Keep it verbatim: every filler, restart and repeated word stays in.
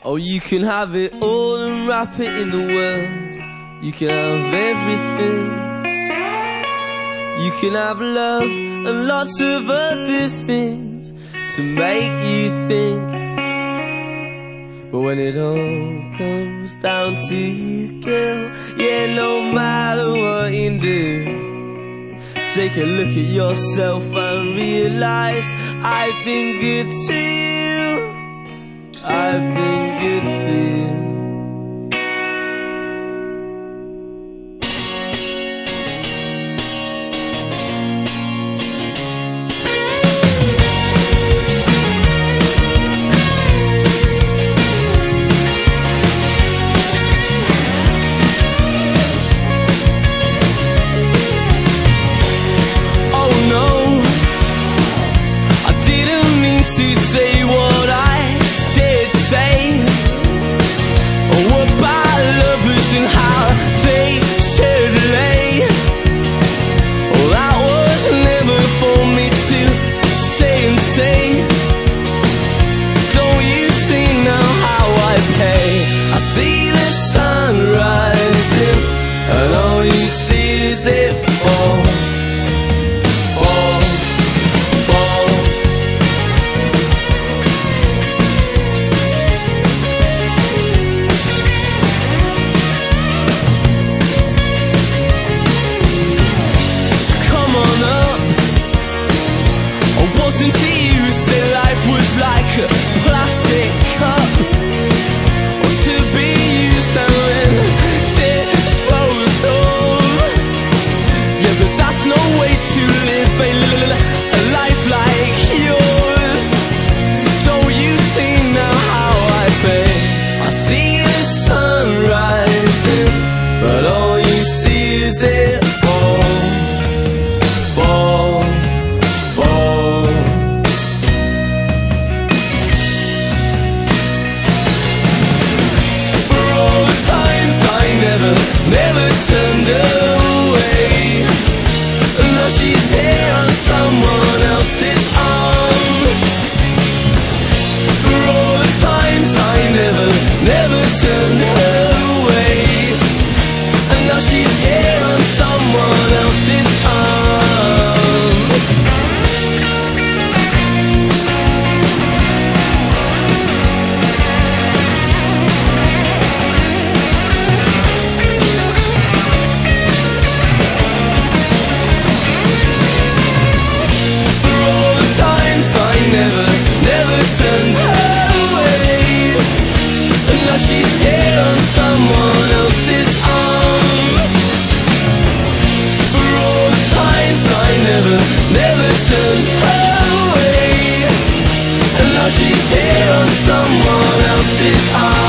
Oh, you can have it all and wrap it in the world. You can have everything. You can have love and lots of other things to make you think. But when it all comes down to you, girl, yeah, no matter what you do, take a look at yourself and realize I've been good to you. I've been good to you. Never turned away. Now she's here on someone else's arm. For all the times I never, never turned away. And now she's here on someone else's arm. She's here on someone else's arm. For all the times I never, never turned away. And now she's here on someone else's arm.